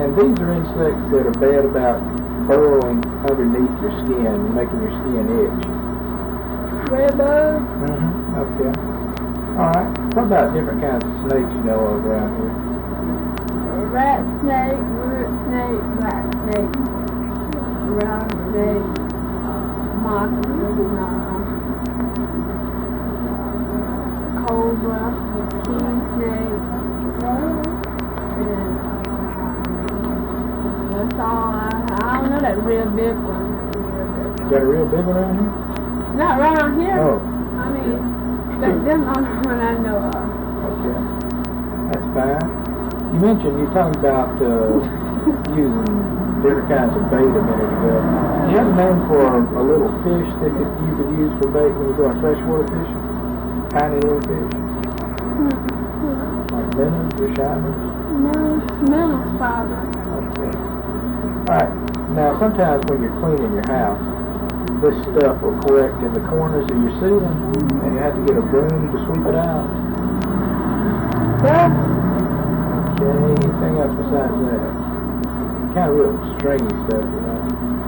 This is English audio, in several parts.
And these are insects that are bad about burrowing underneath your skin and making your skin itch. Redbug. Okay. Alright. What about different kinds of snakes you know of around here? Rat snake, wood snake, black snake, round snake, moccasin, cobra, king snake, and that's all. I don't know that real big one. You got a real big one around here? Not around here. Oh. I mean, that's them the only one I know of. Okay. That's fine. You mentioned you're talking about using different kinds of bait a minute ago. Do you have a name for a little fish that you could use for bait when you go on freshwater fishing? Tiny little fish? Like minnows or shiners? Minnows probably. Okay. Alright. Now sometimes when you're cleaning your house, this stuff will collect in the corners of your ceiling and you have to get a broom to sweep it out. Well, Okay, anything else besides that? Kind of real stringy stuff, you know.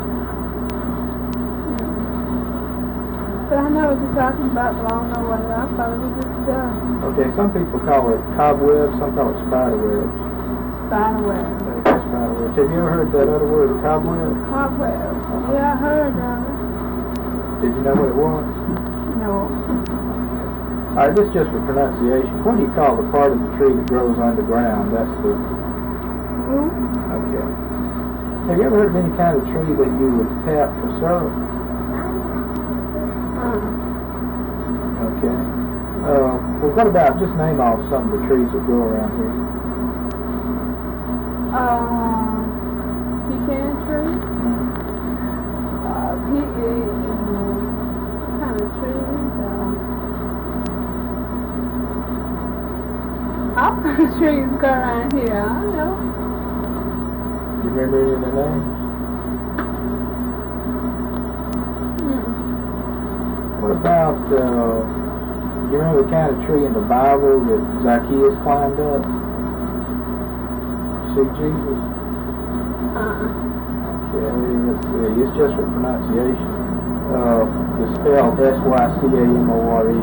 but I know what you're talking about, but I don't know what I thought it was just Okay, some people call it cobwebs, some call it spider webs. spider web. Spider webs. Have you ever heard that other word, cobweb? Cobweb. Yeah, I heard of it. Did you know what it was? No. Alright, this is just for pronunciation. What do you call the part of the tree that grows underground? That's the... Root? Okay. Have you ever heard of any kind of tree that you would tap for syrup? Okay. Well, what about, just name off some of the trees that grow around here. Pecan tree. What kind of trees? All kind of trees go around here. I don't know. Do you remember any of the names? What about, you remember the kind of tree in the Bible that Zacchaeus climbed up? See Jesus? Okay, let's see. It's just for pronunciation. It's spelled S-Y-C-A-M-O-R-E.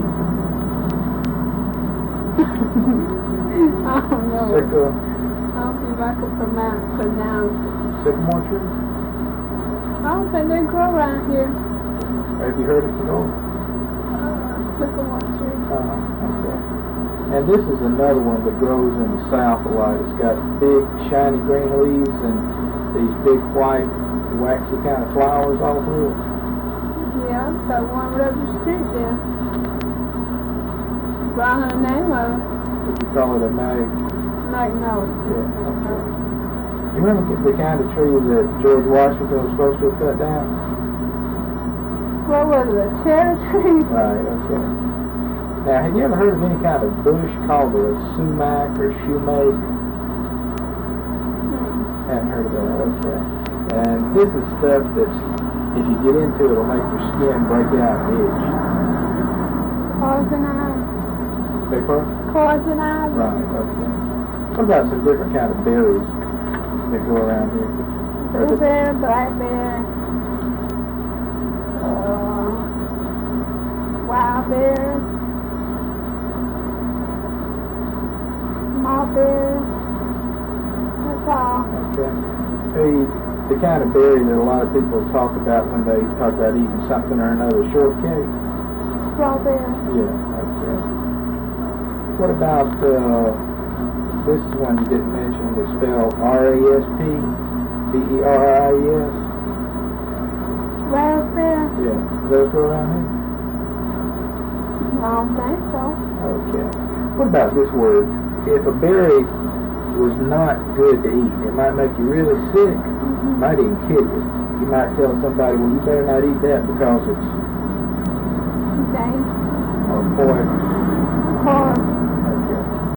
I don't know. I don't think I could pronounce it. Sycamore tree? I don't think they grow around here. Have you heard it before? Sycamore tree. Okay. And this is another one that grows in the south a lot. It's got big, shiny green leaves and these big, white, waxy kind of flowers all through it. Yeah, I've got one right up the street there. But I don't know the name of it. You call it a mag. Magnolia. Yeah, okay. You remember the kind of tree that George Washington was supposed to have cut down? What was it, a cherry tree? Right, okay. Now, have you ever heard of any kind of bush called a sumac or shoemake? Haven't heard of that, okay. And this is stuff that's, if you get into it, it'll make your skin break out and itch. Poison ivy. Beg pardon? Poison ivy. Right, okay. What about some different kind of berries that go around here? Blueberry, blackberry, wild berry, mulberry. That's all. Okay. The kind of berry that a lot of people talk about when they talk about eating something or another, shortcake. Strawberry. Yeah, okay. What about, this is one you didn't mention, it's spelled R-A-S-P, B-E-R-R-I-E-S. Raspberry. Yeah, do those go around here? I don't think so. Okay. What about this word? If a berry was not good to eat, it might make you really sick, it might even kill you. You might tell somebody, well, you better not eat that because it's Dangerous. poison. Poison.